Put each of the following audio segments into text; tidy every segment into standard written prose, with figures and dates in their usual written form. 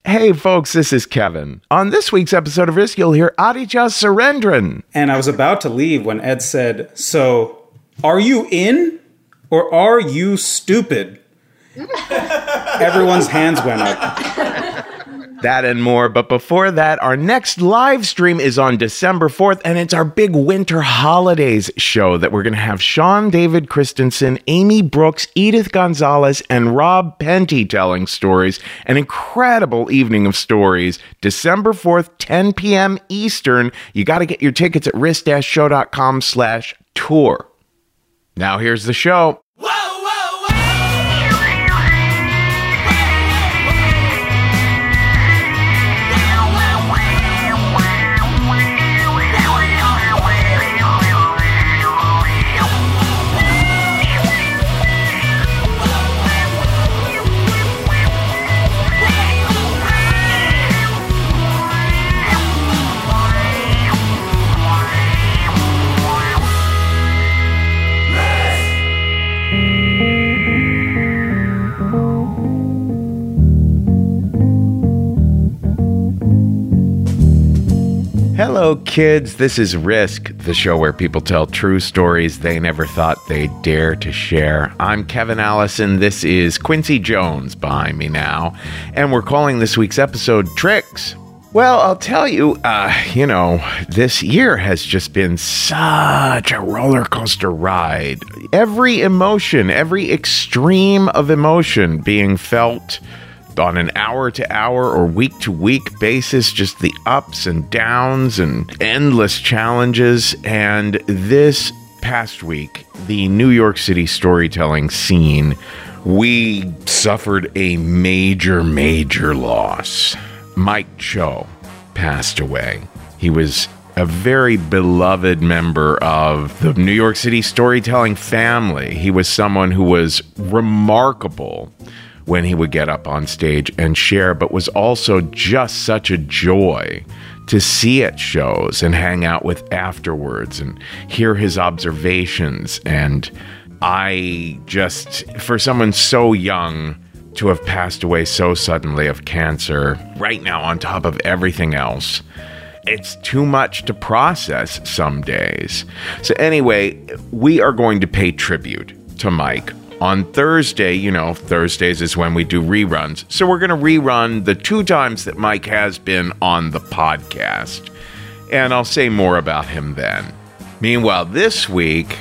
Hey folks, this is Kevin. On this week's episode of Risk, you'll hear Aditya Surendran. And I was about to leave when Ed said, "So, are you in or are you stupid?" Everyone's hands went up. That and more, but before that, our next live stream is on December 4th, and it's our big winter holidays show that we're going to have Sean David Christensen, Amy Brooks, Edith Gonzalez, and Rob Penty telling stories. An incredible evening of stories. December 4th, 10 p.m. Eastern. You got to get your tickets at risk-show.com/tour. Now here's the show. Hello, kids. This is Risk, the show where people tell true stories they never thought they'd dare to share. I'm Kevin Allison. This is Quincy Jones behind me now, and we're calling this week's episode Tricks. Well, I'll tell you, this year has just been such a roller coaster ride. Every emotion, every extreme of emotion being felt on an hour-to-hour or week-to-week basis, just the ups and downs and endless challenges. And this past week, the New York City storytelling scene, we suffered a major loss. Mike Cho passed away. He was a very beloved member of the New York City storytelling family. He was someone who was remarkable when he would get up on stage and share, but was also just such a joy to see at shows and hang out with afterwards and hear his observations. And I just, for someone so young to have passed away so suddenly of cancer, right now on top of everything else, it's too much to process some days. So anyway, we are going to pay tribute to Mike on Thursday. Thursdays is when we do reruns. So we're going to rerun the 2 times that Mike has been on the podcast. And I'll say more about him then. Meanwhile, this week,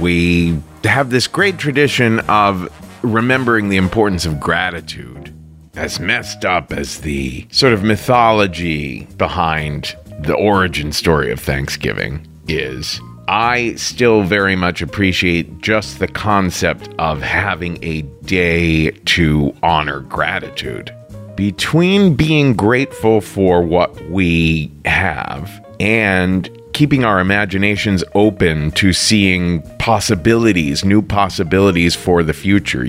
we have this great tradition of remembering the importance of gratitude. As messed up as the sort of mythology behind the origin story of Thanksgiving is, I still very much appreciate just the concept of having a day to honor gratitude. Between being grateful for what we have and keeping our imaginations open to seeing possibilities, new possibilities for the future,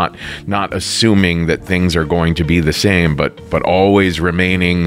not assuming that things are going to be the same, but always remaining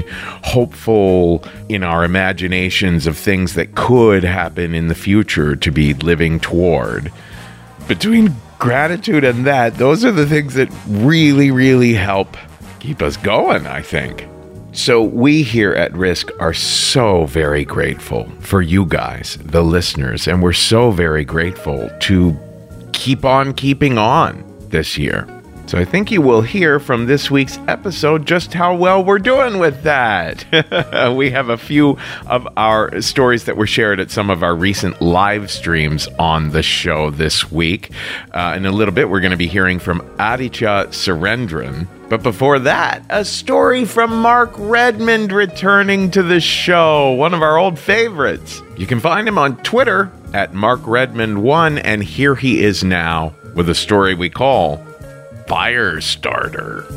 hopeful in our imaginations of things that could happen in the future to be living toward. Between gratitude and that, those are the things that really help keep us going, I think. So we here at Risk are so very grateful for you guys, the listeners, and we're so very grateful to keep on keeping on this year. So I think you will hear from this week's episode just how well we're doing with that. We have a few of our stories that were shared at some of our recent live streams on the show this week. In a little bit, we're going to be hearing from Aditya Surendran. But before that, a story from Mark Redmond returning to the show, one of our old favorites. You can find him on Twitter at MarkRedmond1, and here he is now with a story we call Firestarter.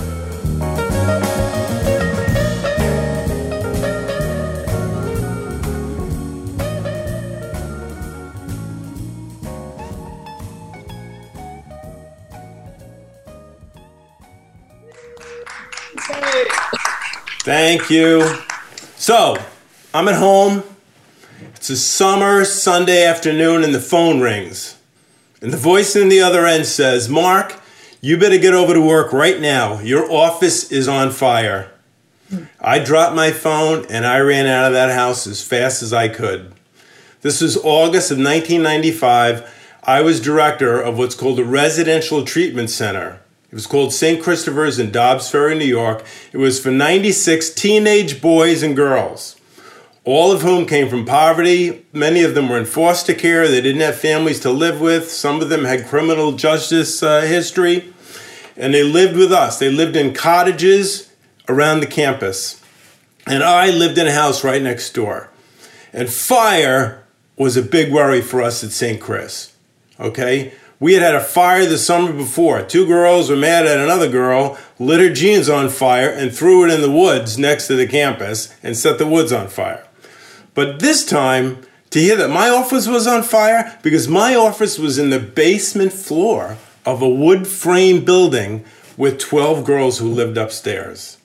Thank you. So, I'm at home. It's a summer Sunday afternoon and the phone rings. And the voice in the other end says, "Mark, you better get over to work right now. Your office is on fire." I dropped my phone and I ran out of that house as fast as I could. This was August of 1995. I was director of what's called a residential treatment center. It was called St. Christopher's in Dobbs Ferry, New York. It was for 96 teenage boys and girls, all of whom came from poverty. Many of them were in foster care. They didn't have families to live with. Some of them had criminal justice history. And they lived with us. They lived in cottages around the campus. And I lived in a house right next door. And fire was a big worry for us at St. Chris. Okay? We had a fire the summer before. 2 girls were mad at another girl, lit her jeans on fire, and threw it in the woods next to the campus and set the woods on fire. But this time, to hear that my office was on fire, because my office was in the basement floor of a wood frame building with 12 girls who lived upstairs.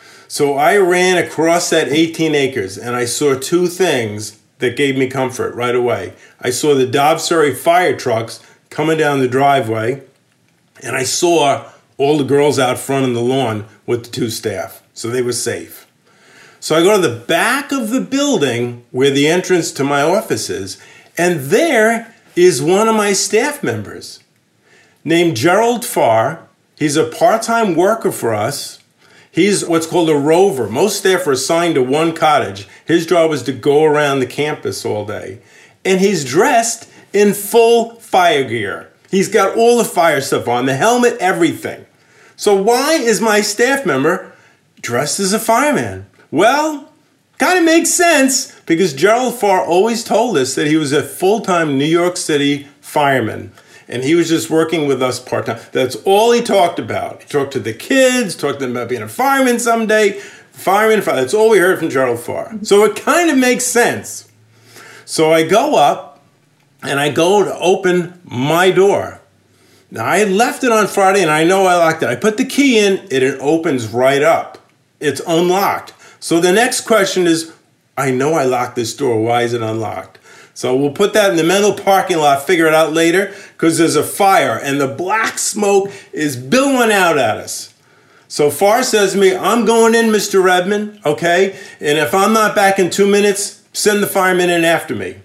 So I ran across that 18 acres and I saw 2 things that gave me comfort right away. I saw the Dobbs Ferry fire trucks coming down the driveway, and I saw all the girls out front on the lawn with the 2 staff, so they were safe. So I go to the back of the building where the entrance to my office is, and there is one of my staff members named Gerald Farr. He's a part-time worker for us. He's what's called a rover. Most staff are assigned to one cottage. His job is to go around the campus all day. And he's dressed in full fire gear. He's got all the fire stuff on, the helmet, everything. So why is my staff member dressed as a fireman? Well, kind of makes sense because Gerald Farr always told us that he was a full-time New York City fireman. And he was just working with us part-time. That's all he talked about. He talked to the kids, talked to them about being a fireman someday. Fireman. That's all we heard from Gerald Farr. So it kind of makes sense. So I go up and I go to open my door. Now I had left it on Friday and I know I locked it. I put the key in, it opens right up. It's unlocked. So the next question is, I know I locked this door. Why is it unlocked? So we'll put that in the mental parking lot, figure it out later, because there's a fire and the black smoke is billowing out at us. So Farr says to me, I'm going in, Mr. Redmond, okay? And if I'm not back in 2 minutes, send the fireman in after me.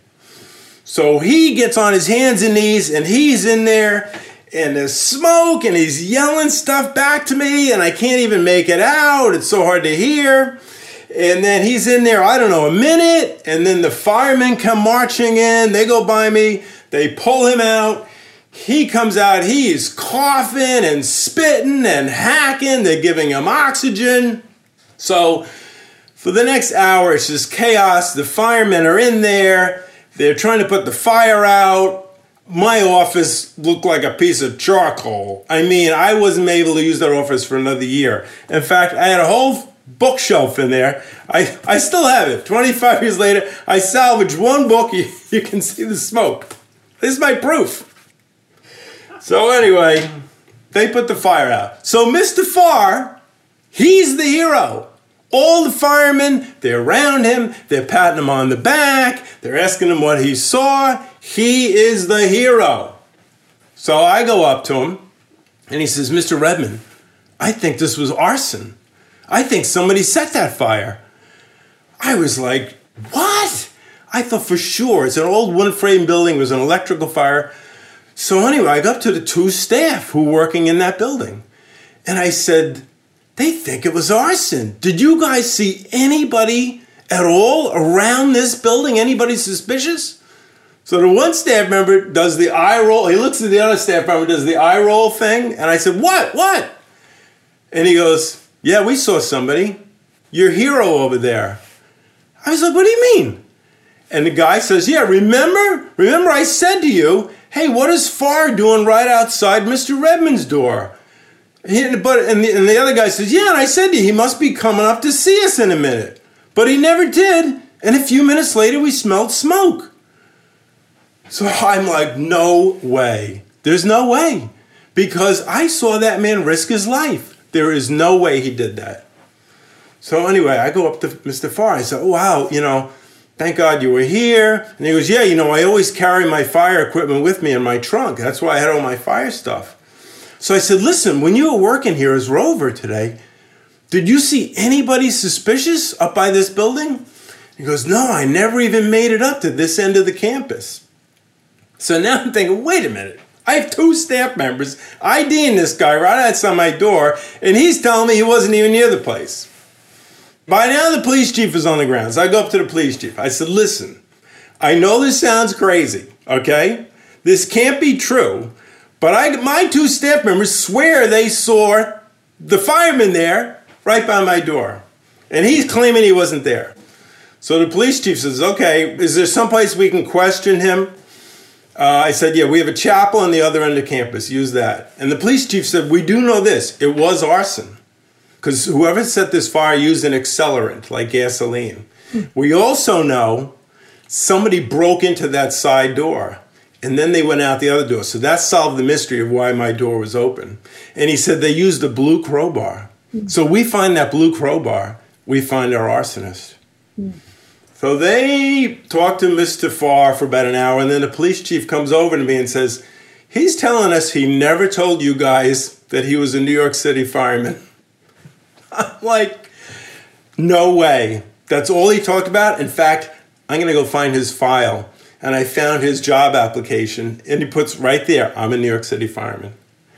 So he gets on his hands and knees and he's in there and there's smoke and he's yelling stuff back to me and I can't even make it out. It's so hard to hear. And then he's in there, I don't know, a minute, and then the firemen come marching in, they go by me, they pull him out, he comes out, he's coughing and spitting and hacking, they're giving him oxygen. So for the next hour, it's just chaos, the firemen are in there, they're trying to put the fire out. My office looked like a piece of charcoal. I mean, I wasn't able to use that office for another year. In fact, I had a whole bookshelf in there. I still have it. 25 years later, I salvaged one book. You can see the smoke. This is my proof. So anyway, they put the fire out. So Mr. Farr, he's the hero. All the firemen, they're around him. They're patting him on the back. They're asking him what he saw. He is the hero. So I go up to him, and he says, Mr. Redmond, I think this was arson. I think somebody set that fire. I was like, what? I thought for sure. It's an old wood frame building. It was an electrical fire. So anyway, I got up to the 2 staff who were working in that building. And I said, they think it was arson. Did you guys see anybody at all around this building? Anybody suspicious? So the one staff member does the eye roll. He looks at the other staff member, does the eye roll thing. And I said, what? And he goes, yeah, we saw somebody. Your hero over there. I was like, what do you mean? And the guy says, yeah, remember I said to you, hey, what is Farr doing right outside Mr. Redmond's door? And the other guy says, yeah, and I said to you, he must be coming up to see us in a minute. But he never did. And a few minutes later, we smelled smoke. So I'm like, no way. There's no way. Because I saw that man risk his life. There is no way he did that. So anyway, I go up to Mr. Farr. I said, oh, wow, thank God you were here. And he goes, yeah, I always carry my fire equipment with me in my trunk. That's why I had all my fire stuff. So I said, listen, when you were working here as Rover today, did you see anybody suspicious up by this building? He goes, no, I never even made it up to this end of the campus. So now I'm thinking, wait a minute. I have 2 staff members IDing this guy right outside my door, and he's telling me he wasn't even near the place. By now, the police chief is on the ground. So I go up to the police chief. I said, listen, I know this sounds crazy, okay? This can't be true, but my 2 staff members swear they saw the fireman there right by my door. And he's claiming he wasn't there. So the police chief says, okay, is there someplace we can question him? I said, yeah, we have a chapel on the other end of campus. Use that. And the police chief said, we do know this. It was arson. Because whoever set this fire used an accelerant, like gasoline. We also know somebody broke into that side door. And then they went out the other door. So that solved the mystery of why my door was open. And he said they used a blue crowbar. So we find that blue crowbar. We find our arsonist. So they talked to Mr. Farr for about an hour, and then the police chief comes over to me and says, he's telling us he never told you guys that he was a New York City fireman. I'm like, no way. That's all he talked about. In fact, I'm going to go find his file. And I found his job application, and he puts right there, I'm a New York City fireman.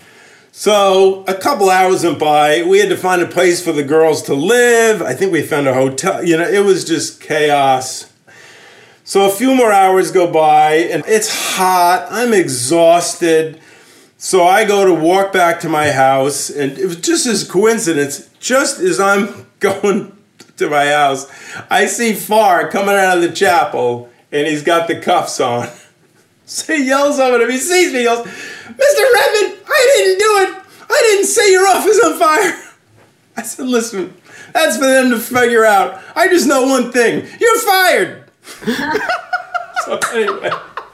So a couple hours went by. We had to find a place for the girls to live. I think we found a hotel. You know, it was just chaos. So a few more hours go by, and it's hot. I'm exhausted. So I go to walk back to my house, and it was just this coincidence. Just as I'm going to my house, I see Farr coming out of the chapel, and he's got the cuffs on. So he yells over to me, he sees me, he goes, Mr. Redmond, I didn't do it. I didn't say your office on fire. I said, listen, that's for them to figure out. I just know one thing. You're fired. So anyway,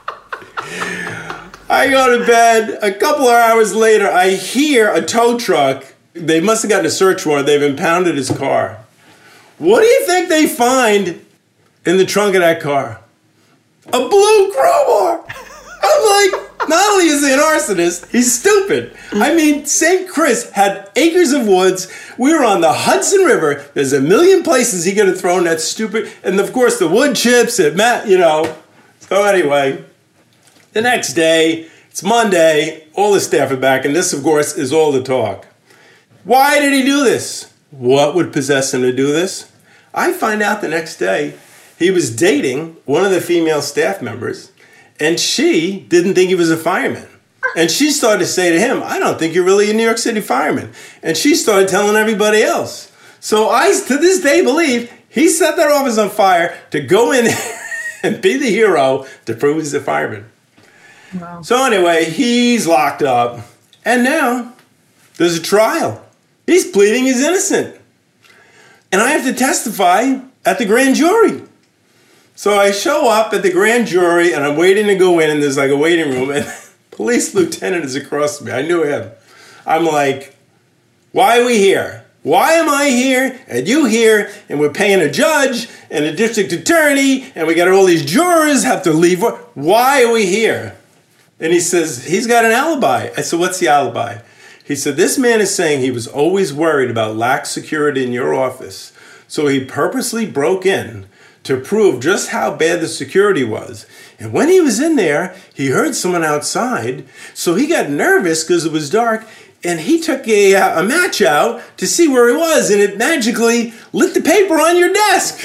I go to bed. A couple of hours later, I hear a tow truck. They must have gotten a search warrant. They've impounded his car. What do you think they find in the trunk of that car? A blue crowbar. I'm like, not only is he an arsonist, he's stupid. I mean, St. Chris had acres of woods. We were on the Hudson River. There's a million places he could have thrown that stupid, and of course the wood chips, you know. So anyway, the next day, it's Monday, all the staff are back, and this, of course, is all the talk. Why did he do this? What would possess him to do this? I find out the next day he was dating one of the female staff members, and she didn't think he was a fireman. And she started to say to him, I don't think you're really a New York City fireman. And she started telling everybody else. So I, to this day, believe he set that office on fire to go in and be the hero to prove he's a fireman. Wow. So anyway, he's locked up. And now there's a trial. He's pleading he's innocent. And I have to testify at the grand jury. So I show up at the grand jury, and I'm waiting to go in, and there's like a waiting room, and police lieutenant is across from me. I knew him. I'm like, why are we here? Why am I here, and you here, and we're paying a judge and a district attorney, and we got all these jurors have to leave. Why are we here? And he says, he's got an alibi. I said, what's the alibi? He said, this man is saying he was always worried about lax security in your office, so he purposely broke in to prove just how bad the security was. And when he was in there, he heard someone outside, so he got nervous because it was dark, and he took a match out to see where he was, and it magically lit the paper on your desk.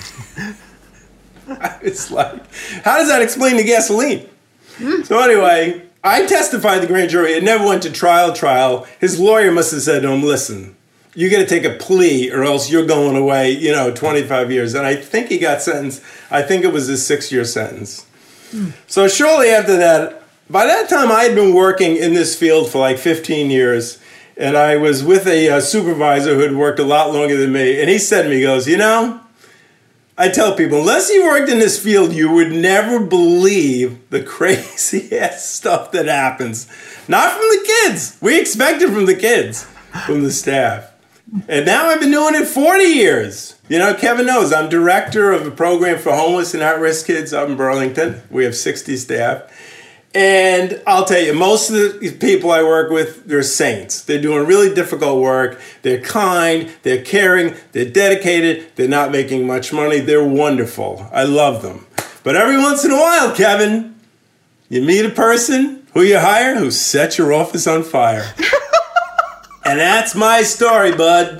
It's like, how does that explain the gasoline? So anyway, I testified to the grand jury. It never went to trial. His lawyer must have said to him, listen, you got to take a plea or else you're going away, 25 years. And I think he got sentenced. I think it was a 6-year sentence. So shortly after that, by that time I had been working in this field for like 15 years. And I was with a supervisor who had worked a lot longer than me. And he said to me, he goes, I tell people, unless you worked in this field, you would never believe the crazy ass stuff that happens. Not from the kids. We expect it from the kids, from the staff. And now I've been doing it 40 years. Kevin knows I'm director of a program for homeless and at-risk kids up in Burlington. We have 60 staff. And I'll tell you, most of the people I work with, they're saints. They're doing really difficult work. They're kind, they're caring, they're dedicated, they're not making much money. They're wonderful. I love them. But every once in a while, Kevin, you meet a person who you hired who set your office on fire. And that's my story, bud.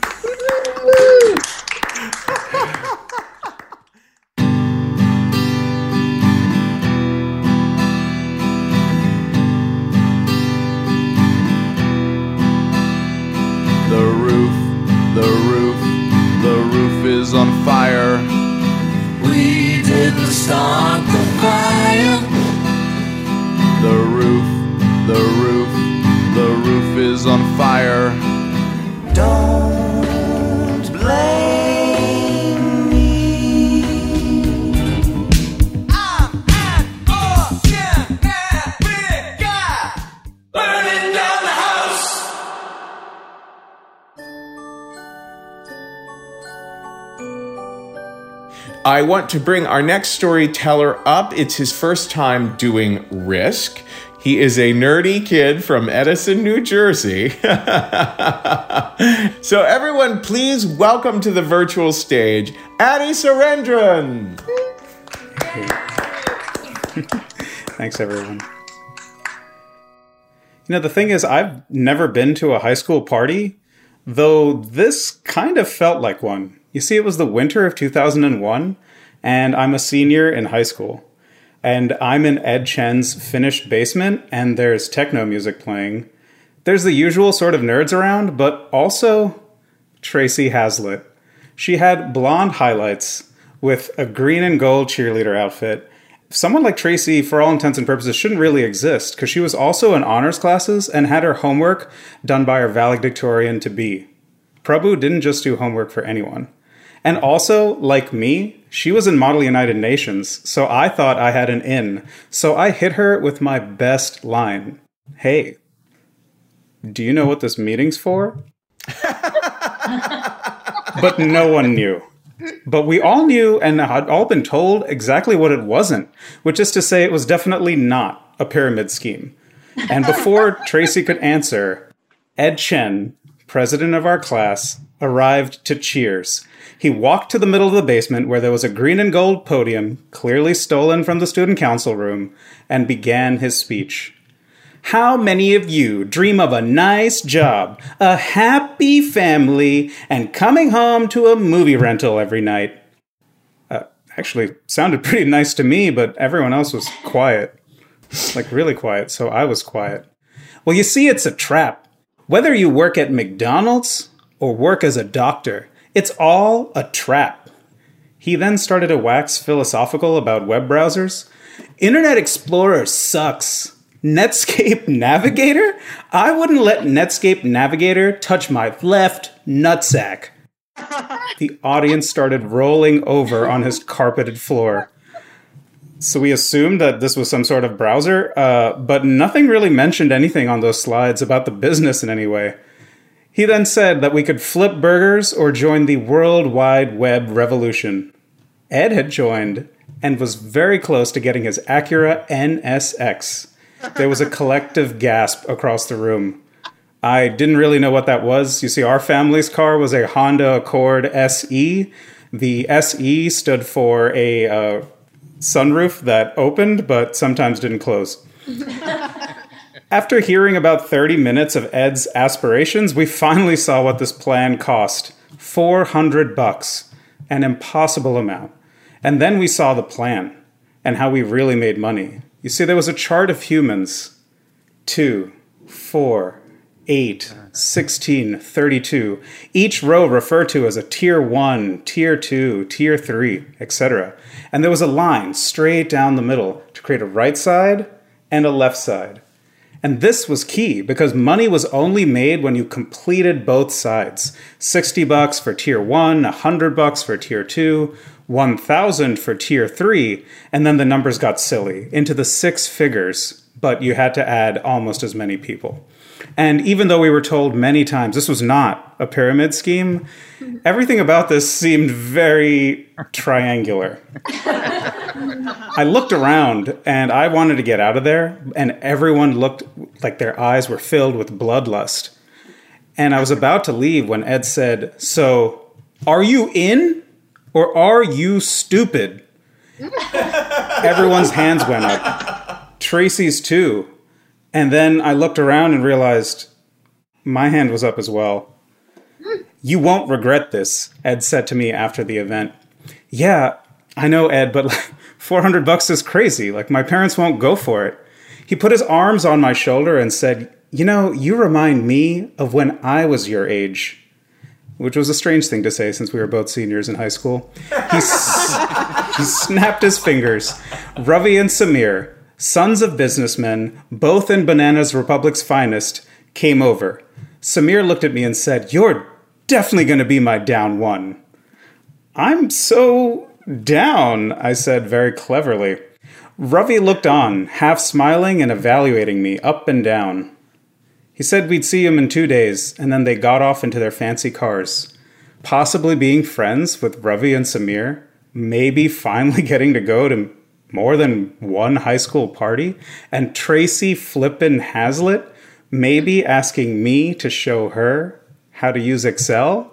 The roof is on fire. We didn't start the fire. The roof is on fire. Don't blame me. I'm an ordinary guy burning down the house. I want to bring our next storyteller up. It's his first time doing Risk. He is a nerdy kid from Edison, New Jersey. So everyone, please welcome to the virtual stage, Adi Surendran. Thanks, everyone. You know, the thing is, I've never been to a high school party, though this kind of felt like one. You see, it was the winter of 2001, and I'm a senior in high school. And I'm in Ed Chen's finished basement, and there's techno music playing. There's the usual sort of nerds around, but also Tracy Hazlitt. She had blonde highlights with a green and gold cheerleader outfit. Someone like Tracy, for all intents and purposes, shouldn't really exist, because she was also in honors classes and had her homework done by her valedictorian-to-be. Prabhu didn't just do homework for anyone. And also, like me, she was in Model United Nations, so I thought I had an in. So I hit her with my best line. Hey, do you know what this meeting's for? But no one knew. But we all knew and had all been told exactly what it wasn't, which is to say it was definitely not a pyramid scheme. And before Tracy could answer, Ed Chen, president of our class, arrived to cheers. He walked to the middle of the basement where there was a green and gold podium, clearly stolen from the student council room, and began his speech. How many of you dream of a nice job, a happy family, and coming home to a movie rental every night? Actually, sounded pretty nice to me, but everyone else was quiet. Like, really quiet, so I was quiet. Well, you see, it's a trap. Whether you work at McDonald's or work as a doctor, it's all a trap. He then started to wax philosophical about web browsers. Internet Explorer sucks. Netscape Navigator? I wouldn't let Netscape Navigator touch my left nutsack. The audience started rolling over on his carpeted floor. So we assumed that this was some sort of browser, but nothing really mentioned anything on those slides about the business in any way. He then said that we could flip burgers or join the World Wide Web revolution. Ed had joined and was very close to getting his Acura NSX. There was a collective gasp across the room. I didn't really know what that was. You see, our family's car was a Honda Accord SE. The SE stood for a sunroof that opened but sometimes didn't close. After hearing about 30 minutes of Ed's aspirations, we finally saw what this plan cost. $400. An impossible amount. And then we saw the plan and how we really made money. You see, there was a chart of humans. 2, 4, 8, 16, 32. Each row referred to as a tier 1, tier 2, tier 3, etc. And there was a line straight down the middle to create a right side and a left side. And this was key because money was only made when you completed both sides. $60 for tier 1, $100 for tier 2, $1,000 for tier 3, and then the numbers got silly, into the 6 figures, but you had to add almost as many people. And even though we were told many times this was not a pyramid scheme, everything about this seemed very triangular. I looked around and I wanted to get out of there, and everyone looked like their eyes were filled with bloodlust. And I was about to leave when Ed said, "So, are you in or are you stupid?" Everyone's hands went up. Tracy's too. And then I looked around and realized my hand was up as well. "You won't regret this," Ed said to me after the event. "Yeah, I know, Ed, but like, $400 is crazy. Like, my parents won't go for it." He put his arms on my shoulder and said, "You know, you remind me of when I was your age." Which was a strange thing to say since we were both seniors in high school. He snapped his fingers. Ravi and Samir, sons of businessmen, both in Bananas Republic's finest, came over. Samir looked at me and said, "You're definitely going to be my down one." "I'm so down," I said very cleverly. Ravi looked on, half smiling and evaluating me up and down. He said we'd see him in 2 days, and then they got off into their fancy cars. Possibly being friends with Ravi and Samir, maybe finally getting to go to more than one high school party, and Tracy flippin' Hazlitt maybe asking me to show her how to use Excel.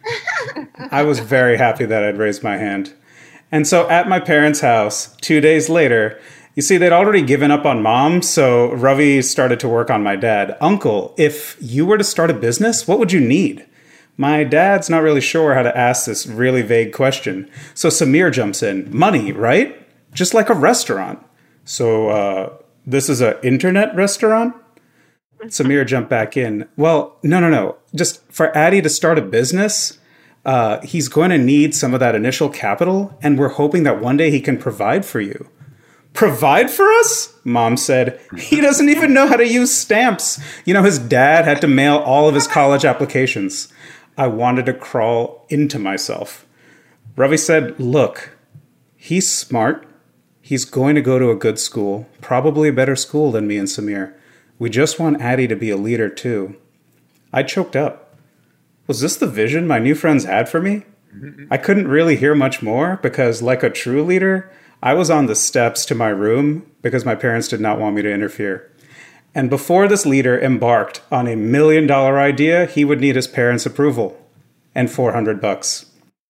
I was very happy that I'd raised my hand. And so at my parents' house, 2 days later, you see, they'd already given up on Mom, so Ravi started to work on my dad. "Uncle, if you were to start a business, what would you need?" My dad's not really sure how to ask this really vague question. So Samir jumps in. "Money, right? Just like a restaurant." "So, this is an internet restaurant?" Samir jumped back in. "Well, no. Just for Addie to start a business, he's going to need some of that initial capital, and we're hoping that one day he can provide for you." "Provide for us?" Mom said. "He doesn't even know how to use stamps. You know, his dad had to mail all of his college applications." I wanted to crawl into myself. Ravi said, "Look, he's smart. He's going to go to a good school, probably a better school than me and Samir. We just want Addie to be a leader too." I choked up. Was this the vision my new friends had for me? I couldn't really hear much more because, like a true leader, I was on the steps to my room because my parents did not want me to interfere. And before this leader embarked on a $1 million idea, he would need his parents' approval and $400.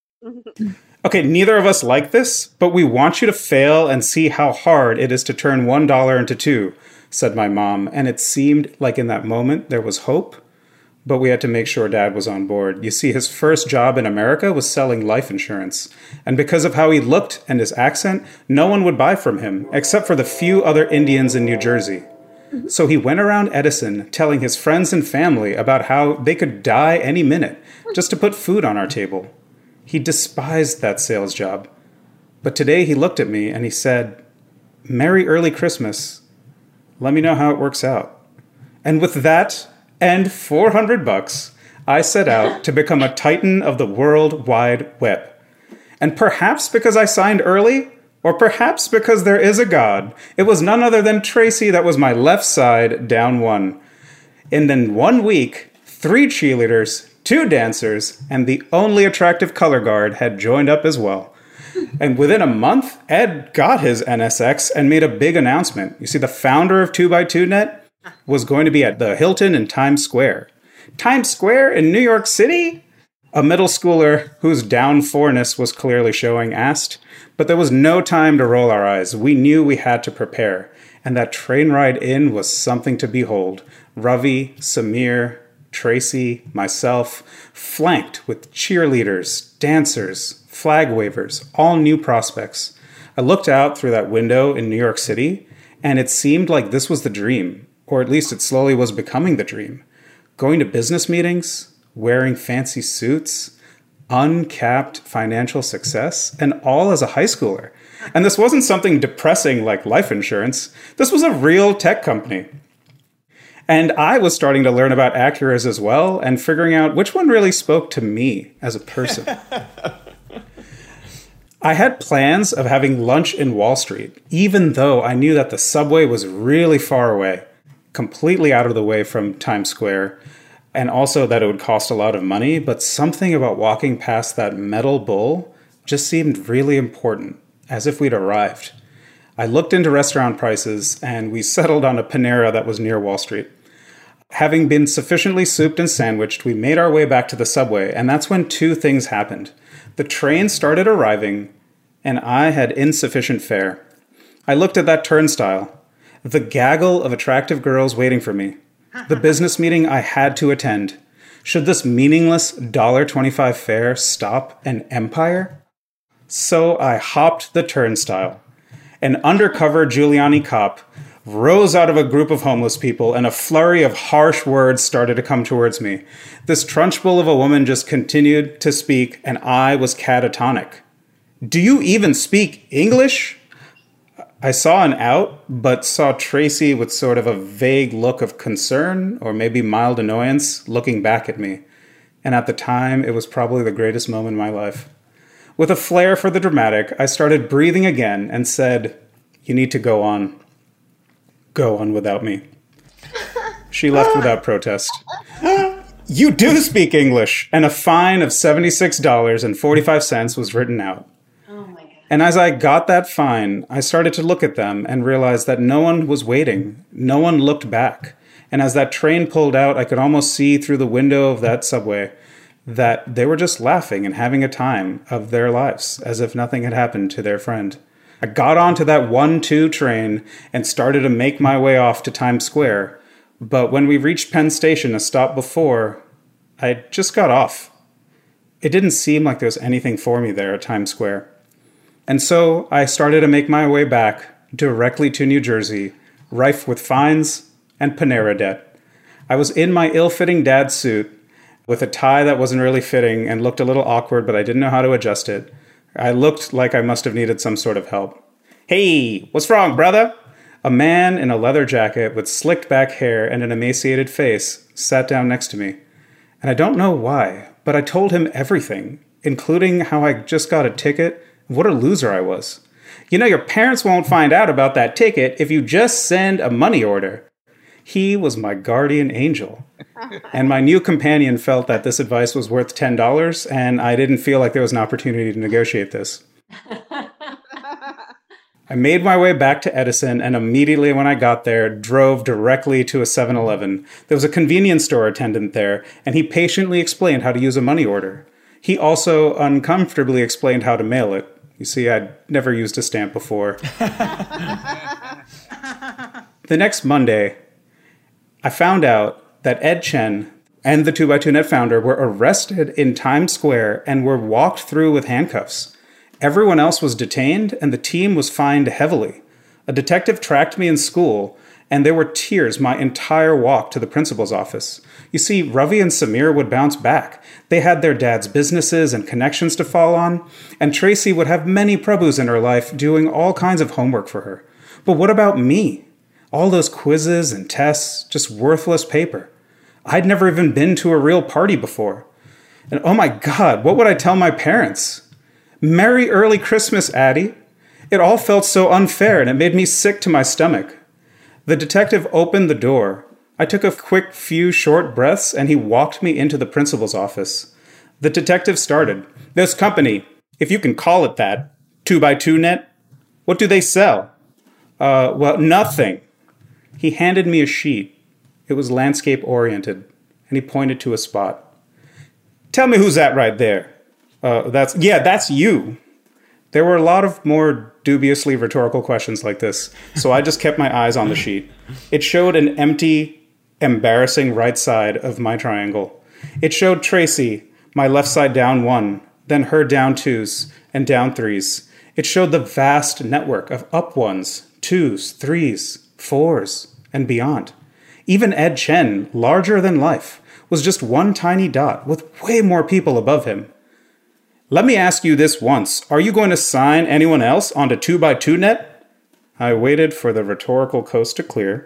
Okay, neither of us like this, but we want you to fail and see how hard it is to turn $1 into $2, said my mom. And it seemed like in that moment there was hope, but we had to make sure Dad was on board. You see, his first job in America was selling life insurance. And because of how he looked and his accent, no one would buy from him, except for the few other Indians in New Jersey. So he went around Edison telling his friends and family about how they could die any minute just to put food on our table. He despised that sales job. But today he looked at me and he said, "Merry early Christmas. Let me know how it works out." And with that and $400, I set out to become a titan of the World Wide Web. And perhaps because I signed early, or perhaps because there is a God, it was none other than Tracy that was my left side down one. And in 1 week, 3 cheerleaders, 2 dancers, and the only attractive color guard had joined up as well. And within a month, Ed got his NSX and made a big announcement. You see, the founder of 2x2net was going to be at the Hilton in Times Square. Times Square in New York City? A middle schooler whose down-4-ness was clearly showing asked. But there was no time to roll our eyes. We knew we had to prepare. And that train ride in was something to behold. Ravi, Samir, Tracy, myself, flanked with cheerleaders, dancers, flag wavers, all new prospects. I looked out through that window in New York City, and it seemed like this was the dream, or at least it slowly was becoming the dream. Going to business meetings, wearing fancy suits, uncapped financial success, and all as a high schooler. And this wasn't something depressing like life insurance. This was a real tech company. And I was starting to learn about Acuras as well and figuring out which one really spoke to me as a person. I had plans of having lunch in Wall Street, even though I knew that the subway was really far away. completely out of the way from Times Square, and also that it would cost a lot of money, but something about walking past that metal bull just seemed really important, as if we'd arrived. I looked into restaurant prices, and we settled on a Panera that was near Wall Street. Having been sufficiently souped and sandwiched, we made our way back to the subway, and that's when two things happened. The train started arriving, and I had insufficient fare. I looked at that turnstile, the gaggle of attractive girls waiting for me, the business meeting I had to attend. Should this meaningless $1.25 fare stop an empire? So I hopped the turnstile. An undercover Giuliani cop rose out of a group of homeless people, and a flurry of harsh words started to come towards me. This trunchbull of a woman just continued to speak, and I was catatonic. "Do you even speak English?" I saw an out, but saw Tracy with sort of a vague look of concern, or maybe mild annoyance, looking back at me. And at the time, it was probably the greatest moment in my life. With a flair for the dramatic, I started breathing again and said, "You need to go on. Go on without me." She left without protest. "You do speak English!" And a fine of $76.45 was written out. Oh my God. And as I got that fine, I started to look at them and realized that no one was waiting. No one looked back. And as that train pulled out, I could almost see through the window of that subway that they were just laughing and having a time of their lives, as if nothing had happened to their friend. I got onto that 1-2 train and started to make my way off to Times Square. But when we reached Penn Station, a stop before, I just got off. It didn't seem like there was anything for me there at Times Square. And so I started to make my way back directly to New Jersey, rife with fines and Panera debt. I was in my ill-fitting dad's suit with a tie that wasn't really fitting and looked a little awkward, but I didn't know how to adjust it. I looked like I must have needed some sort of help. "Hey, what's wrong, brother?" A man in a leather jacket with slicked back hair and an emaciated face sat down next to me. And I don't know why, but I told him everything, including how I just got a ticket and what a loser I was. "You know, your parents won't find out about that ticket if you just send a money order." He was my guardian angel. And my new companion felt that this advice was worth $10, and I didn't feel like there was an opportunity to negotiate this. I made my way back to Edison, and immediately when I got there, drove directly to a 7-Eleven. There was a convenience store attendant there, and he patiently explained how to use a money order. He also uncomfortably explained how to mail it. You see, I'd never used a stamp before. The next Monday, I found out that Ed Chen and the 2x2net founder were arrested in Times Square and were walked through with handcuffs. Everyone else was detained, and the team was fined heavily. A detective tracked me in school, and there were tears my entire walk to the principal's office. You see, Ravi and Samir would bounce back. They had their dad's businesses and connections to fall on, and Tracy would have many Prabhus in her life doing all kinds of homework for her. But what about me? All those quizzes and tests, just worthless paper. I'd never even been to a real party before. And oh my God, what would I tell my parents? "Merry early Christmas, Addie." It all felt so unfair, and it made me sick to my stomach. The detective opened the door. I took a quick few short breaths, and he walked me into the principal's office. The detective started. "This company, if you can call it that, 2x2net, what do they sell?" Well, nothing." He handed me a sheet. It was landscape-oriented, and he pointed to a spot. "Tell me who's that right there." That's you." There were a lot of more dubiously rhetorical questions like this, so I just kept my eyes on the sheet. It showed an empty, embarrassing right side of my triangle. It showed Tracy, my left side down 1, then her down 2s, and down 3s. It showed the vast network of up 1s, 2s, 3s, 4s, and beyond. Even Ed Chen, larger than life, was just one tiny dot with way more people above him. "Let me ask you this once. Are you going to sign anyone else onto 2x2net? I waited for the rhetorical coast to clear.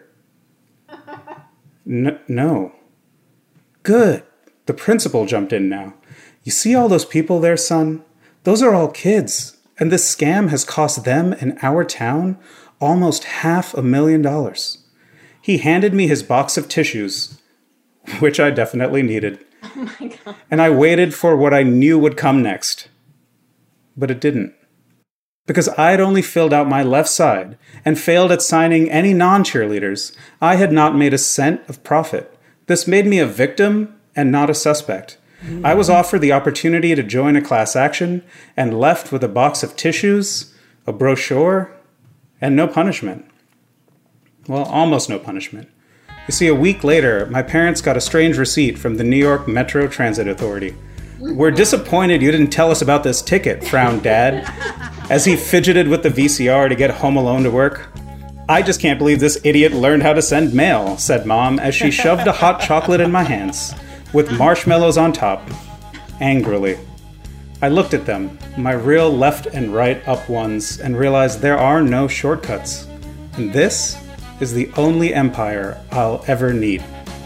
No. Good. The principal jumped in now. "You see all those people there, son? Those are all kids. And this scam has cost them and our town almost $500,000. He handed me his box of tissues, which I definitely needed. Oh my God. And I waited for what I knew would come next. But it didn't. Because I had only filled out my left side and failed at signing any non-cheerleaders, I had not made a cent of profit. This made me a victim and not a suspect. I was offered the opportunity to join a class action and left with a box of tissues, a brochure, and no punishment. Well, almost no punishment. You see, a week later, my parents got a strange receipt from the New York Metro Transit Authority. "We're disappointed you didn't tell us about this ticket," frowned Dad, as he fidgeted with the VCR to get Home Alone to work. "I just can't believe this idiot learned how to send mail," said Mom as she shoved a hot chocolate in my hands, with marshmallows on top, angrily. I looked at them, my real left and right up ones, and realized there are no shortcuts. And this is the only empire I'll ever need.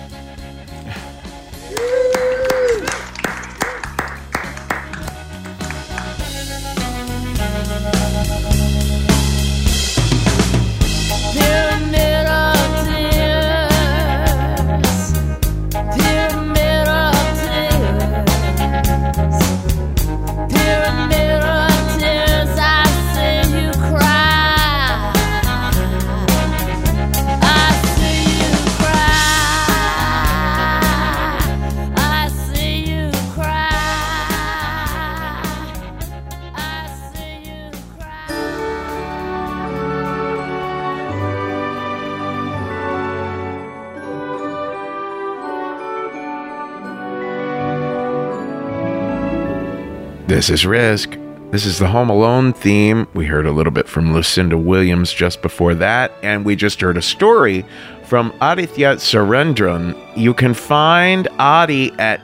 This is Risk. This is the Home Alone theme. We heard a little bit from Lucinda Williams just before that, and we just heard a story from Aditya Surendran. You can find Adi at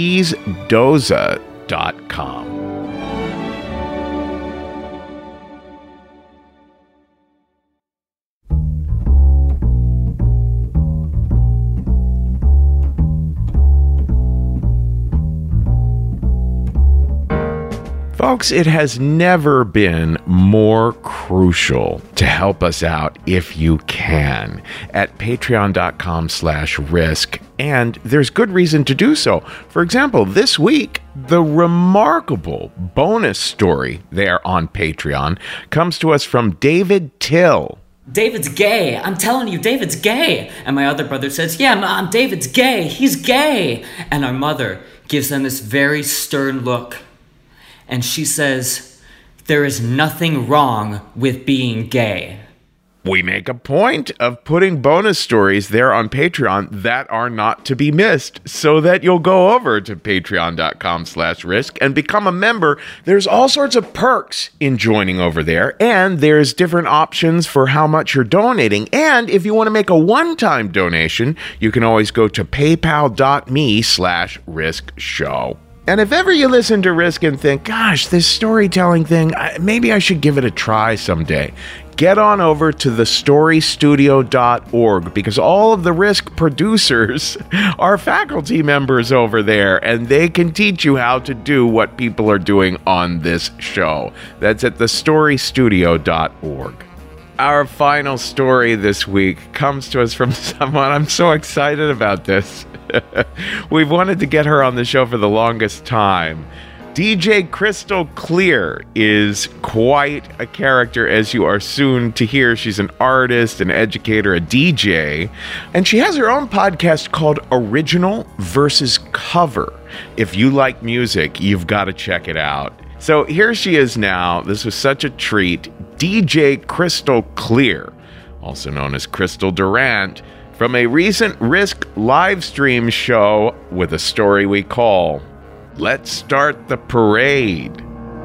cheesedoza.com. Folks, it has never been more crucial to help us out if you can at patreon.com/risk, and there's good reason to do so. For example, this week, the remarkable bonus story there on Patreon comes to us from David Till. David's gay. I'm telling you, David's gay. And my other brother says, yeah, Mom, David's gay. He's gay. And our mother gives them this very stern look. And she says, there is nothing wrong with being gay. We make a point of putting bonus stories there on Patreon that are not to be missed, so that you'll go over to patreon.com/risk and become a member. There's all sorts of perks in joining over there, and there's different options for how much you're donating. And if you want to make a one-time donation, you can always go to paypal.me/risk show. And if ever you listen to Risk and think, gosh, this storytelling thing, maybe I should give it a try someday, get on over to thestorystudio.org, because all of the Risk producers are faculty members over there, and they can teach you how to do what people are doing on this show. That's at thestorystudio.org. Our final story this week comes to us from someone. I'm so excited about this. We've wanted to get her on the show for the longest time. DJ Crystal Clear is quite a character, as you are soon to hear. She's an artist, an educator, a DJ, and she has her own podcast called Original versus Cover. If you like music, you've got to check it out. So here she is now. This was such a treat. DJ Crystal Clear, also known as Crystal Durant, from a recent Risk live stream show with a story we call Let's Start the Parade.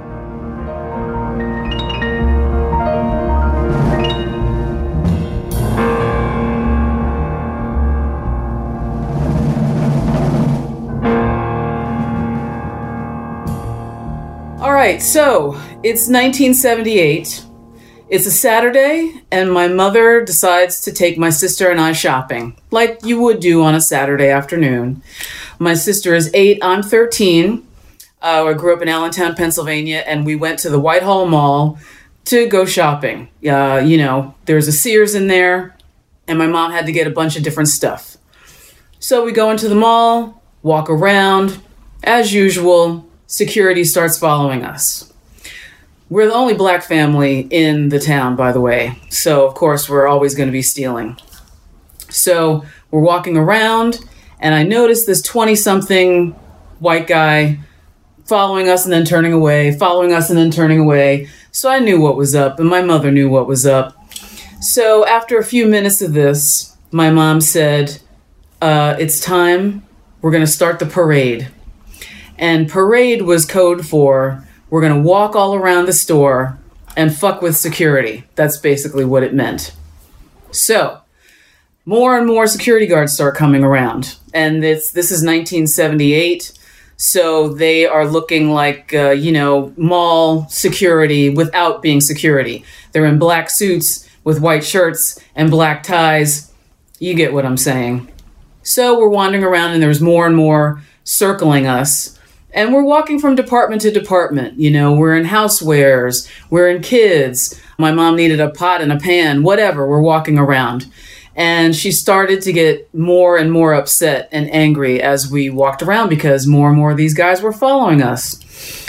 All right, so it's 1978. It's a Saturday, and my mother decides to take my sister and I shopping, like you would do on a Saturday afternoon. My sister is 8, I'm 13. I grew up in Allentown, Pennsylvania, and we went to the Whitehall Mall to go shopping. There's a Sears in there. and my mom had to get a bunch of different stuff. So we go into the mall, walk around. As usual, security starts following us. We're the only black family in the town, by the way. So, of course, we're always going to be stealing. So we're walking around, and I noticed this 20-something white guy following us and then turning away, following us and then turning away. So I knew what was up, and my mother knew what was up. So after a few minutes of this, my mom said, it's time. We're going to start the parade. And parade was code for we're going to walk all around the store and fuck with security. That's basically what it meant. So more and more security guards start coming around. And this is 1978. So they are looking like, mall security without being security. They're in black suits with white shirts and black ties. You get what I'm saying. So we're wandering around and there's more and more circling us. And we're walking from department to department. We're in housewares, we're in kids. My mom needed a pot and a pan, whatever. We're walking around. And she started to get more and more upset and angry as we walked around because more and more of these guys were following us.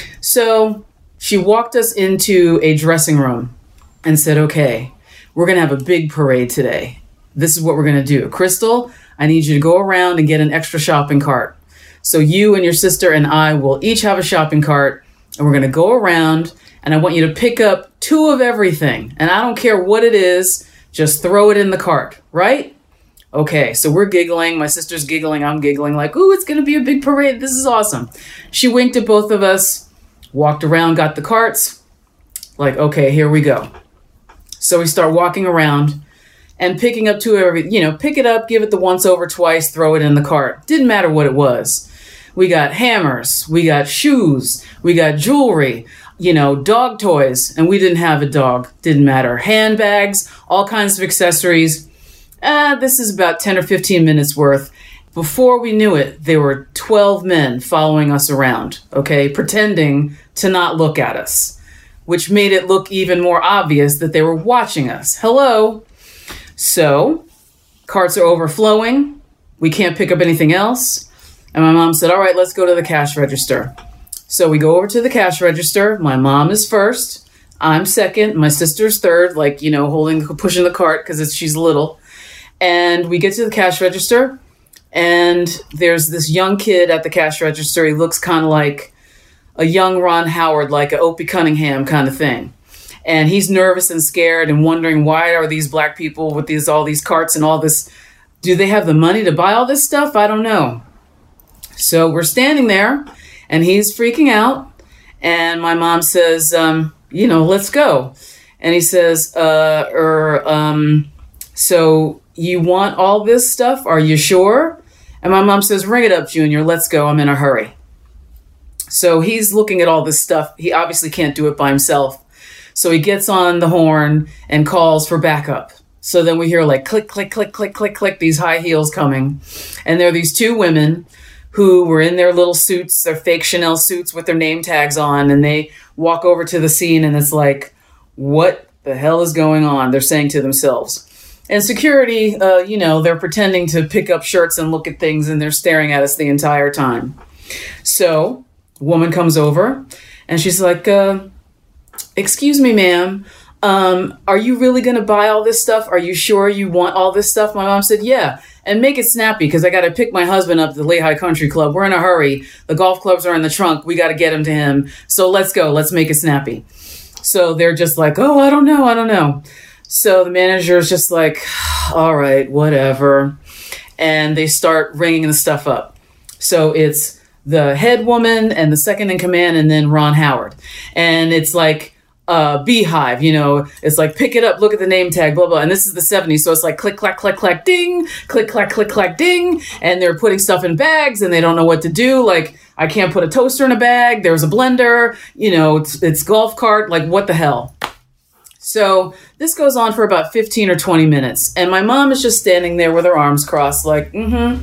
So she walked us into a dressing room and said, okay, we're going to have a big parade today. This is what we're going to do. Crystal, I need you to go around and get an extra shopping cart. So you and your sister and I will each have a shopping cart, and we're going to go around, and I want you to pick up 2 of everything. And I don't care what it is, just throw it in the cart, right? Okay, so we're giggling. My sister's giggling. I'm giggling like, ooh, it's going to be a big parade. This is awesome. She winked at both of us, walked around, got the carts. Like, okay, here we go. So we start walking around and picking up 2 of everything. Pick it up, give it the once over twice, throw it in the cart. Didn't matter what it was. We got hammers, we got shoes, we got jewelry, dog toys, and we didn't have a dog. Didn't matter. Handbags, all kinds of accessories. This is about 10 or 15 minutes worth. Before we knew it, there were 12 men following us around, okay, pretending to not look at us, which made it look even more obvious that they were watching us. Hello? So, carts are overflowing. We can't pick up anything else. And my mom said, all right, let's go to the cash register. So we go over to the cash register. My mom is first. I'm second. My sister's third, pushing the cart because she's little. And we get to the cash register. And there's this young kid at the cash register. He looks kind of like a young Ron Howard, like a Opie Cunningham kind of thing. And he's nervous and scared and wondering, why are these black people with all these carts and all this? Do they have the money to buy all this stuff? I don't know. So we're standing there, and he's freaking out, and my mom says, let's go. And he says, so you want all this stuff? Are you sure? And my mom says, ring it up, Junior. Let's go. I'm in a hurry. So he's looking at all this stuff. He obviously can't do it by himself. So he gets on the horn and calls for backup. So then we hear like click, click, click, click, click, click, these high heels coming. And there are these 2 women who were in their little suits, their fake Chanel suits with their name tags on, and they walk over to the scene, and it's like, what the hell is going on? They're saying to themselves. And security, they're pretending to pick up shirts and look at things, and they're staring at us the entire time. So a woman comes over, and she's like, excuse me, ma'am, are you really going to buy all this stuff? Are you sure you want all this stuff? My mom said, yeah. And make it snappy, because I got to pick my husband up at the Lehigh Country Club. We're in a hurry. The golf clubs are in the trunk. We got to get him to him. So let's go. Let's make it snappy. So they're just like, oh, I don't know. So the manager's just like, all right, whatever. And they start ringing the stuff up. So it's the head woman and the second in command, and then Ron Howard. And it's like, beehive, it's like, pick it up, look at the name tag, blah, blah. And this is the 70s. So it's like click, clack, click, clack, ding, click, clack, click, clack, ding. And they're putting stuff in bags and they don't know what to do. Like, I can't put a toaster in a bag. There's a blender, it's golf cart. Like, what the hell? So this goes on for about 15 or 20 minutes. And my mom is just standing there with her arms crossed, like,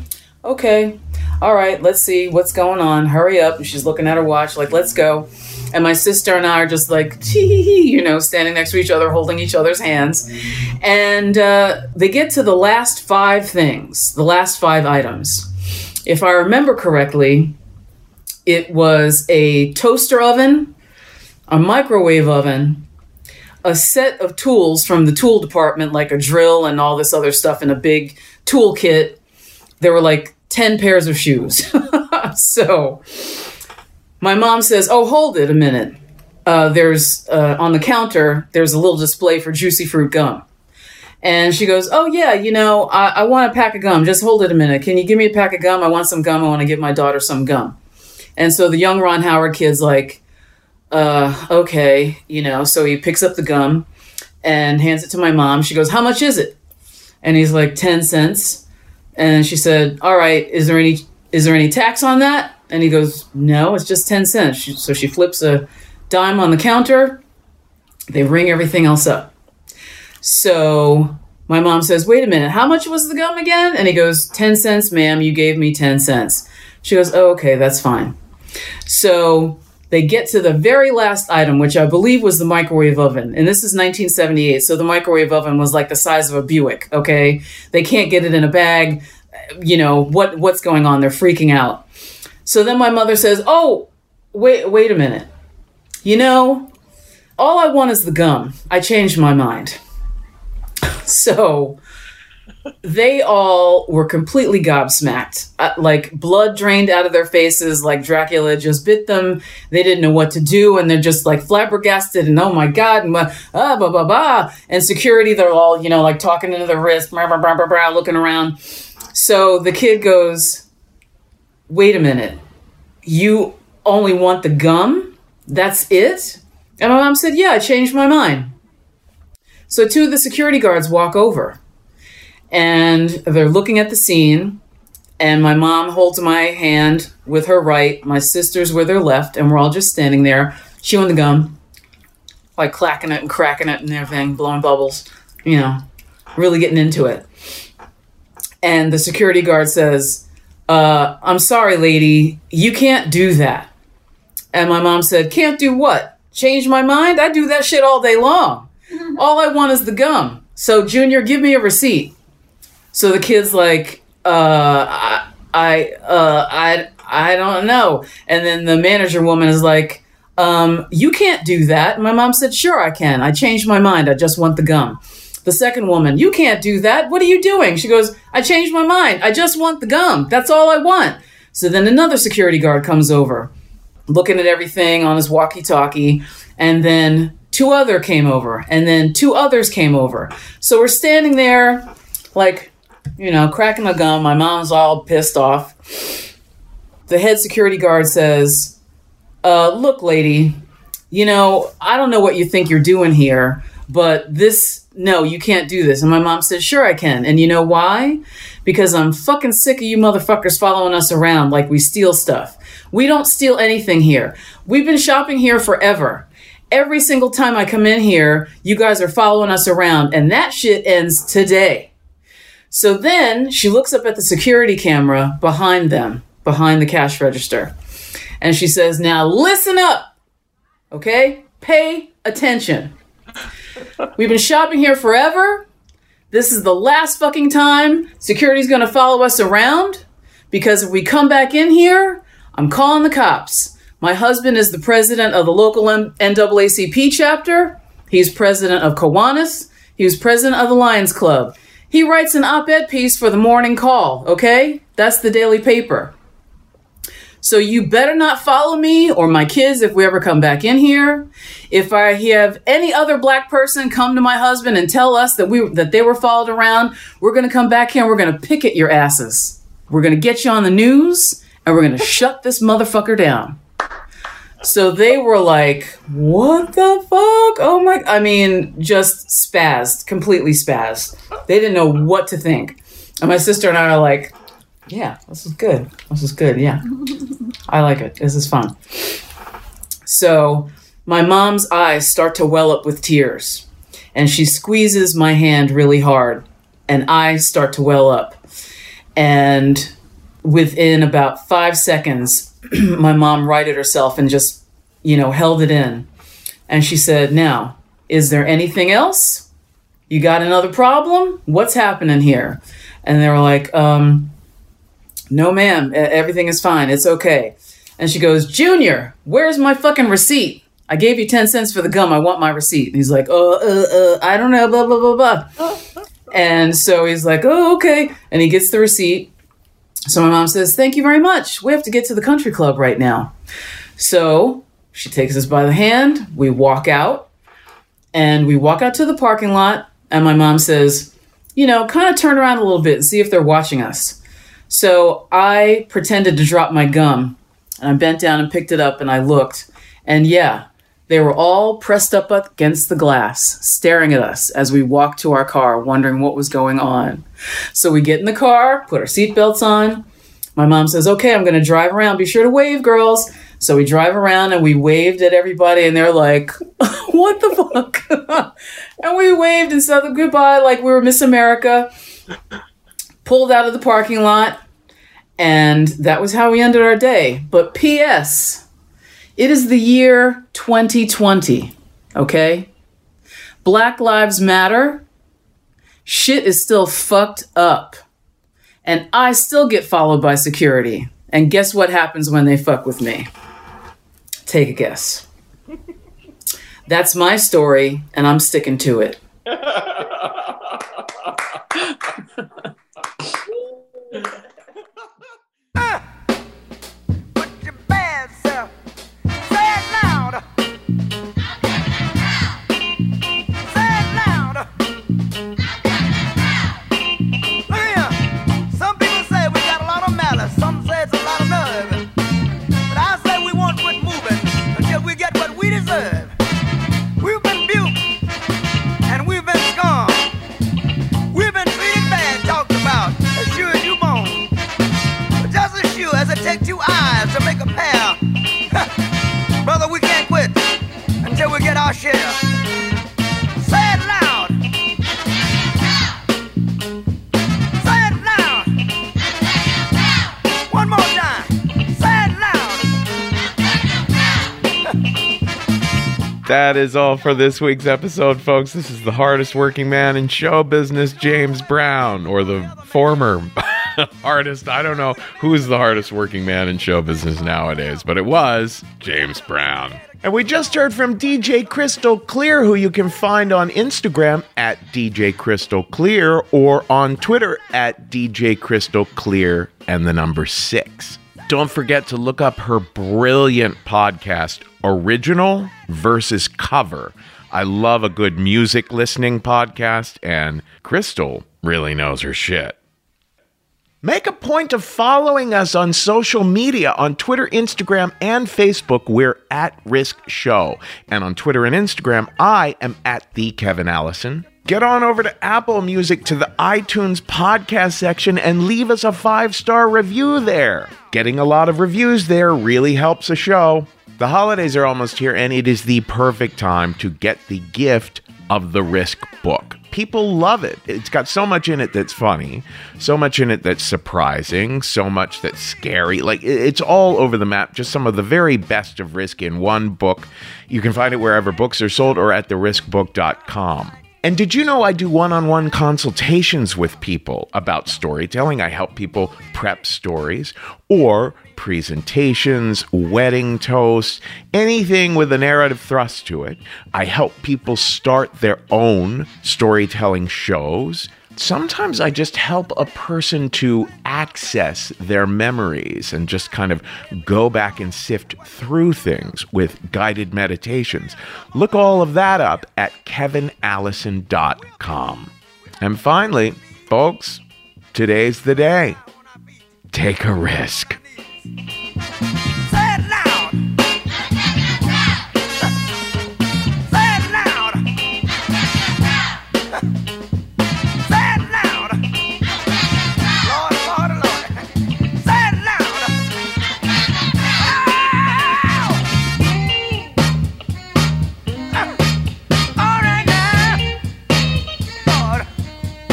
okay. All right, let's see what's going on. Hurry up. And she's looking at her watch, like, let's go. And my sister and I are just like, you know, standing next to each other, holding each other's hands. And they get to the last 5 things, the last 5 items. If I remember correctly, it was a toaster oven, a microwave oven, a set of tools from the tool department, like a drill and all this other stuff in a big toolkit. There were like 10 pairs of shoes. So my mom says, oh, hold it a minute. There's on the counter, there's a little display for Juicy Fruit gum. And she goes, oh, yeah, you know, I want a pack of gum. Just hold it a minute. Can you give me a pack of gum? I want some gum. I want to give my daughter some gum. And so the young Ron Howard kid's like, okay, you know, so he picks up the gum and hands it to my mom. She goes, how much is it? And he's like, 10 cents. And she said, all right, is there any tax on that? And he goes, no, it's just 10 cents. So she flips a dime on the counter. They ring everything else up. So my mom says, wait a minute, how much was the gum again? And he goes, 10 cents, ma'am, you gave me 10 cents. She goes, oh, okay, that's fine. So they get to the very last item, which I believe was the microwave oven. And this is 1978. So the microwave oven was like the size of a Buick. Okay. They can't get it in a bag. You know, what's going on? They're freaking out. So then my mother says, oh, wait a minute. You know, all I want is the gum. I changed my mind. So they all were completely gobsmacked, like blood drained out of their faces, like Dracula just bit them. They didn't know what to do, and they're just like flabbergasted, and oh my God, and blah, blah, blah. And security, they're all, you know, like talking into their wrist, blah, blah, blah, blah, blah, looking around. So the kid goes, wait a minute, you only want the gum? That's it? And my mom said, yeah, I changed my mind. So 2 of the security guards walk over. And they're looking at the scene, and my mom holds my hand with her right, my sister's with her left, and we're all just standing there, chewing the gum, like clacking it and cracking it and everything, blowing bubbles, you know, really getting into it. And the security guard says, I'm sorry, lady, you can't do that. And my mom said, can't do what? Change my mind? I do that shit all day long. All I want is the gum. So, Junior, give me a receipt. So the kid's like, I don't know. And then the manager woman is like, you can't do that. And my mom said, sure, I can. I changed my mind. I just want the gum. The second woman, you can't do that. What are you doing? She goes, I changed my mind. I just want the gum. That's all I want. So then another security guard comes over, looking at everything on his walkie-talkie. And then 2 other came over. And then 2 others came over. So we're standing there like, you know, cracking the gum. My mom's all pissed off. The head security guard says, look, lady, you know, I don't know what you think you're doing here, but no, you can't do this. And my mom said, sure I can. And you know why? Because I'm fucking sick of you motherfuckers following us around like we steal stuff. We don't steal anything here. We've been shopping here forever. Every single time I come in here, you guys are following us around, and that shit ends today. So then she looks up at the security camera behind them, behind the cash register. And she says, now listen up, okay? Pay attention. We've been shopping here forever. This is the last fucking time security's going to follow us around, because if we come back in here, I'm calling the cops. My husband is the president of the local NAACP chapter. He's president of Kiwanis. He was president of the Lions Club. He writes an op-ed piece for the Morning Call, okay? That's the daily paper. So you better not follow me or my kids if we ever come back in here. If I have any other black person come to my husband and tell us that they were followed around, we're going to come back here and we're going to picket your asses. We're going to get you on the news and we're going to shut this motherfucker down. So they were like, what the fuck? Oh my, I mean, just spazzed, completely spazzed. They didn't know what to think. And my sister and I are like, yeah, this is good. This is good. Yeah. I like it. This is fun. So my mom's eyes start to well up with tears, and she squeezes my hand really hard, and I start to well up. And within about 5 seconds, my mom righted herself and just held it in. And she said, "Now, is there anything else? You got another problem? What's happening here?" And they were like, "No, ma'am, everything is fine. It's okay." And she goes, "Junior, where's my fucking receipt? I gave you 10 cents for the gum. I want my receipt." And he's like, I don't know, blah, blah, blah, blah. And so he's like, "Oh, okay." And he gets the receipt. So my mom says, "Thank you very much. We have to get to the country club right now." So she takes us by the hand. We walk out. And we walk out to the parking lot. And my mom says, kind of turn around a little bit and see if they're watching us. So I pretended to drop my gum. And I bent down and picked it up and I looked. And yeah, they were all pressed up against the glass, staring at us as we walked to our car, wondering what was going on. So we get in the car, put our seatbelts on. My mom says, "Okay, I'm going to drive around. Be sure to wave, girls." So we drive around and we waved at everybody and they're like, "What the fuck?" And we waved and said goodbye like we were Miss America. Pulled out of the parking lot. And that was how we ended our day. But P.S., it is the year 2020, okay? Black Lives Matter. Shit is still fucked up. And I still get followed by security. And guess what happens when they fuck with me? Take a guess. That's my story, and I'm sticking to it. We've been buked and we've been scorned. We've been treated bad, talked about, as sure as you born. But just as sure as it takes 2 eyes to make a pair, brother, we can't quit until we get our share. Say it loud. Say it loud. One more time. Say it loud. That is all for this week's episode, folks. This is the hardest working man in show business, James Brown, or the former artist. I don't know who's the hardest working man in show business nowadays, but it was James Brown. And we just heard from DJ Crystal Clear, who you can find on Instagram at DJ Crystal Clear or on Twitter at DJ Crystal Clear and the number 6. Don't forget to look up her brilliant podcast, Original versus Cover. I love a good music listening podcast, and Crystal really knows her shit. Make a point of following us on social media, on Twitter, Instagram, and Facebook. We're at Risk Show. And on Twitter and Instagram, I am at the Kevin Allison. Get on over to Apple Music to the iTunes podcast section and leave us a 5-star review there. Getting a lot of reviews there really helps the show. The holidays are almost here, and it is the perfect time to get the gift of the Risk book. People love it. It's got so much in it that's funny, so much in it that's surprising, so much that's scary. Like, it's all over the map, just some of the very best of Risk in one book. You can find it wherever books are sold or at theriskbook.com. And did you know I do one-on-one consultations with people about storytelling? I help people prep stories or presentations, wedding toasts, anything with a narrative thrust to it. I help people start their own storytelling shows. Sometimes I just help a person to access their memories and just kind of go back and sift through things with guided meditations. Look all of that up at kevinallison.com. And finally, folks, today's the day. Take a risk. Say it loud. Say it loud. Say it loud. Lord, Lord, Lord. Say it loud. All right now, Lord,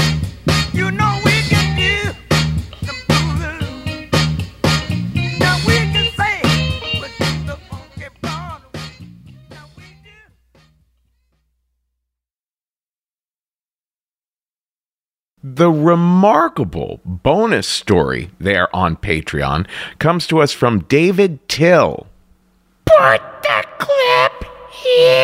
you know we can do the boogaloo. Now we The remarkable bonus story there on Patreon comes to us from David Till. Put the clip here.